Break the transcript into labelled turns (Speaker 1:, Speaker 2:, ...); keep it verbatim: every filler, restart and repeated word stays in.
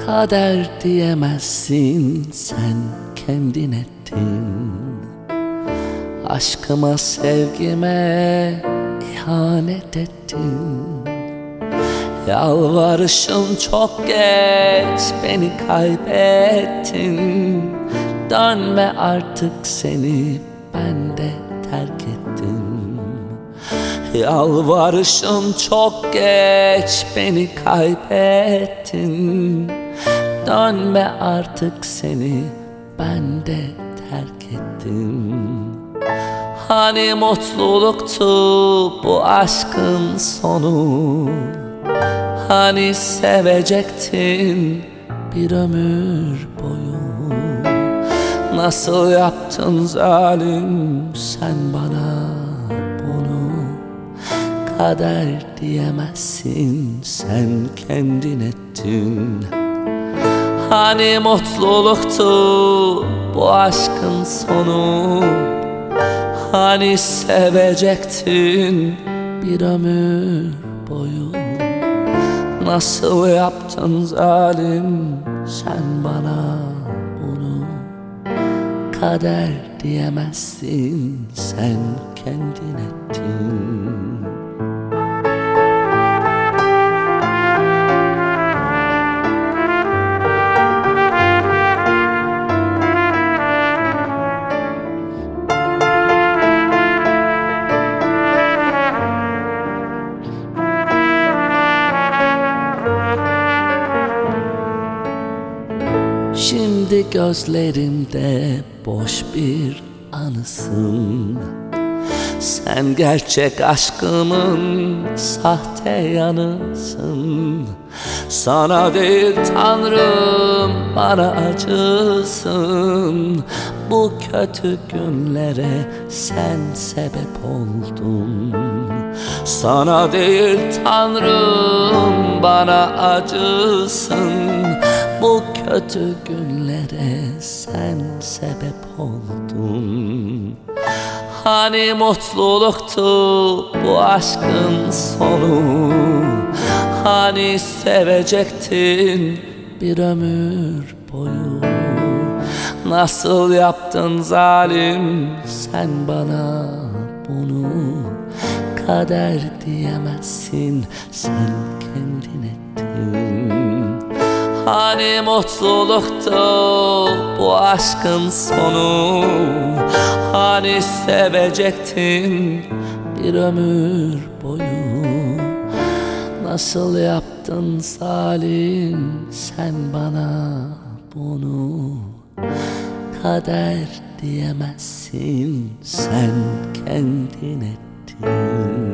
Speaker 1: Kader diyemezsin, sen kendin ettin. Aşkıma, sevgime ihanet ettin. Yalvarışım çok geç, beni kaybettin. Dönme artık, seni ben de terk ettim. Yalvarışım çok geç, beni kaybettin. Dönme artık, seni ben de terk ettim. Hani mutluluktu bu aşkın sonu? Hani sevecektin bir ömür boyu? Nasıl yaptın zalim sen bana bunu? Kader diyemezsin, sen kendin ettin. Hani mutluluktu bu aşkın sonu? Hani sevecektin bir ömür boyu? Nasıl yaptın zalim sen bana bunu? Kader diyemezsin, sen kendin ettin. Şimdi gözlerimde boş bir anısın. Sen gerçek aşkımın sahte yanısın. Sana değil Tanrım, bana acısın. Bu kötü günlere sen sebep oldun. Sana değil Tanrım, bana acısın. Bu kötü günlere sen sebep oldun. Hani mutluluktu bu aşkın sonu? Hani sevecektin bir ömür boyu? Nasıl yaptın zalim sen bana bunu? Kader diyemezsin, sen kendin ettin. Hani mutluluktu bu aşkın sonu? Hani sevecektin bir ömür boyu? Nasıl yaptın zalim sen bana bunu? Kader diyemezsin, sen kendin ettin.